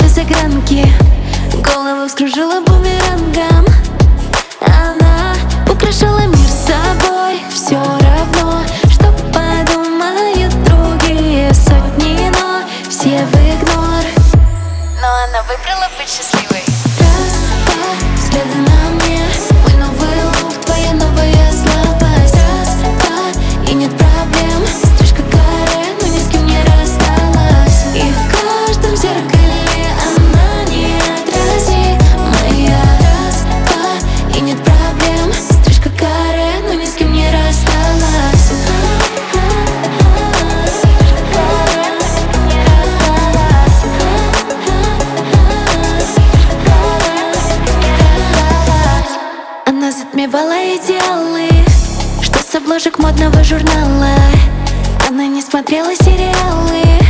без огранки, голову вскружила бумерангом. Она украшала мир собой, все равно, что подумают другие сотни, но все в игнор. Но она выбрала быть счастливой. Раз, два, взгляды на мне, мой новый лук, твоя новая слабость. Раз, два, и нет проблем, стрижка каре, но ни с кем не рассталась. И в каждом зеркале она неотразимая. Раз, два, и нет проблем, стрижка каре, но ни с кем не рассталась. Она затмевала идеалы, что с обложек модного журнала. Она не смотрела сериалы,